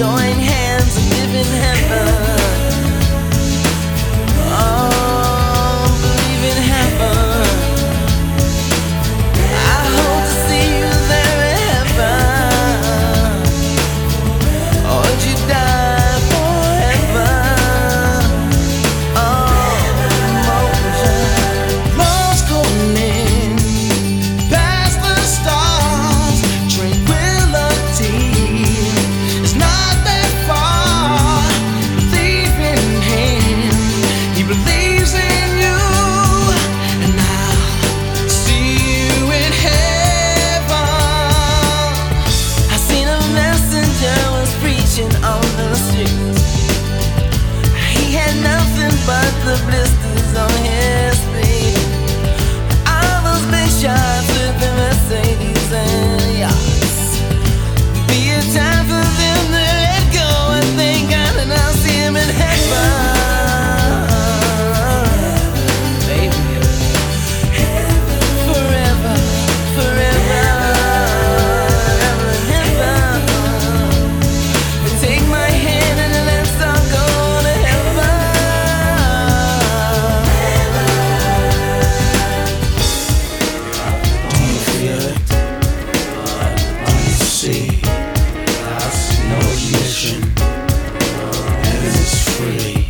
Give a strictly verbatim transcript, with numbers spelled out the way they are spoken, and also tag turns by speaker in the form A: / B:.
A: join hands and live in heaven. Oh, believe in heaven. I hope to see you there in heaven. Or would you die forever? Oh, emotion. Love's calling past the stars. Tranquility is not that far. Believe in him, he believes in you, and I'll see you in heaven. I seen a messenger was preaching on the street. He had nothing but the blisters on his feet. All those big shots with the Mercedes and yachts. Be a time for them to let go and thank God, and I'll see him in heaven. Baby, forever, forever, ever in heaven. Take my hand and let's all go to heaven.
B: Do you feel it? Do you see? No mission. Heaven is free.